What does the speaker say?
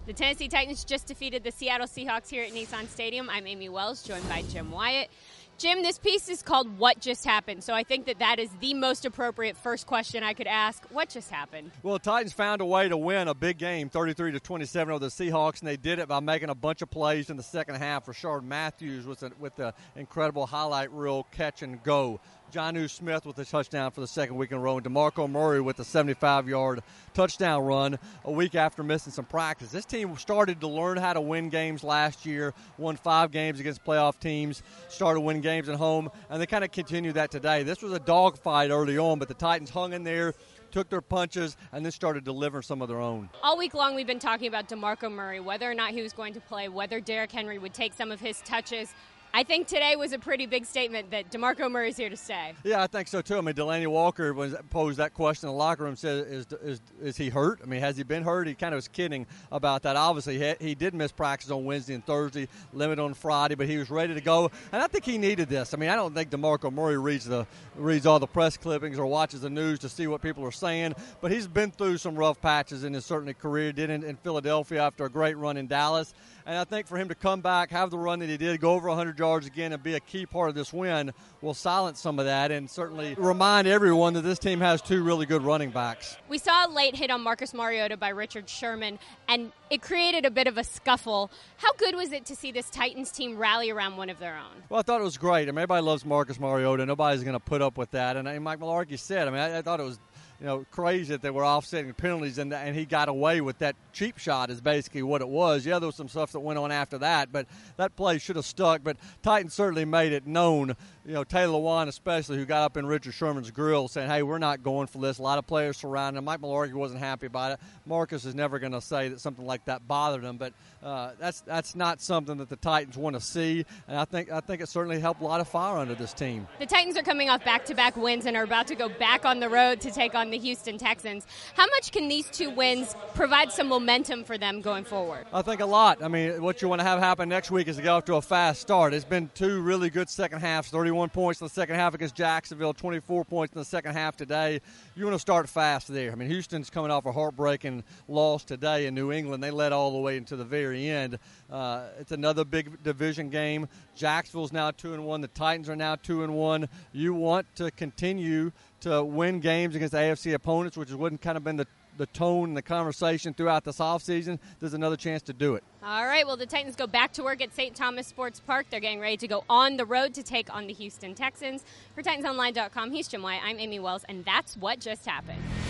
The Tennessee Titans just defeated the Seattle Seahawks here at Nissan Stadium. I'm Amy Wells, joined by Jim Wyatt. Jim, this piece is called What Just Happened, so I think that is the most appropriate first question I could ask. What just happened? Well, the Titans found a way to win a big game, 33-27 over the Seahawks, and they did it by making a bunch of plays in the second half. Rashard Matthews with the incredible highlight reel catch and go. Jonnu Smith with a touchdown for the second week in a row, and DeMarco Murray with a 75-yard touchdown run a week after missing some practice. This team started to learn how to win games last year, won 5 games against playoff teams, started winning games at home, and they kind of continued that today. This was a dogfight early on, but the Titans hung in there, took their punches, and then started delivering some of their own. All week long we've been talking about DeMarco Murray, whether or not he was going to play, whether Derrick Henry would take some of his touches. I think today was a pretty big statement that DeMarco Murray's here to stay. Yeah, I think so, too. I mean, Delanie Walker posed that question in the locker room, said, is he hurt? I mean, has he been hurt? He kind of was kidding about that. Obviously, he did miss practice on Wednesday and Thursday, limited on Friday, but he was ready to go. And I think he needed this. I mean, I don't think DeMarco Murray reads all the press clippings or watches the news to see what people are saying, but he's been through some rough patches in his certainly career. Did in Philadelphia after a great run in Dallas. And I think for him to come back, have the run that he did, go over 100 yards again, and be a key part of this win will silence some of that and certainly remind everyone that this team has 2 really good running backs. We saw a late hit on Marcus Mariota by Richard Sherman, and it created a bit of a scuffle. How good was it to see this Titans team rally around one of their own? Well, I thought it was great. I mean, everybody loves Marcus Mariota. Nobody's going to put up with that. And Mike Mularkey said, I mean, I thought it was crazy that they were offsetting penalties and he got away with that cheap shot is basically what it was. Yeah, there was some stuff that went on after that, but that play should have stuck. But Titans certainly made it known, Taylor Lewan especially, who got up in Richard Sherman's grill saying, hey, we're not going for this. A lot of players surrounding him. Mike Mularkey wasn't happy about it. Marcus is never going to say that something like that bothered him, but that's not something that the Titans want to see, and I think it certainly helped light a fire under this team. The Titans are coming off back-to-back wins and are about to go back on the road to take on the Houston Texans. How much can these 2 wins provide some momentum for them going forward? I think a lot. I mean, what you want to have happen next week is to get off to a fast start. It's been 2 really good second halves, 31 points in the second half against Jacksonville, 24 points in the second half today. You want to start fast there. I mean, Houston's coming off a heartbreaking loss today in New England. They led all the way into the very end. It's another big division game. Jacksonville's now 2-1. The Titans are now 2-1. You want to continue to win games against AFC opponents, which wouldn't kind of been the tone and the conversation throughout this offseason. There's another chance to do it. All right, well, the Titans go back to work at St. Thomas Sports Park. They're getting ready to go on the road to take on the Houston Texans. For TitansOnline.com, he's Jim Wyatt. I'm Amy Wells, and that's what just happened.